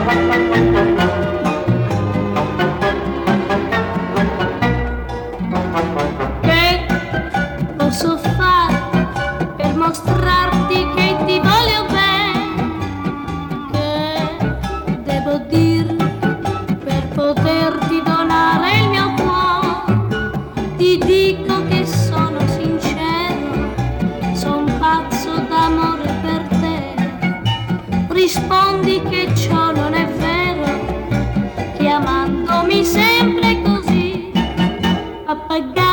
Che posso fare per mostrarti che ti voglio bene? Che devo dire per poterti donare il mio cuore? Ti dico che sono sincero, son pazzo d'amore per te. Rispondi che ciò non è vero, chiamandomi sempre così, pappagallo.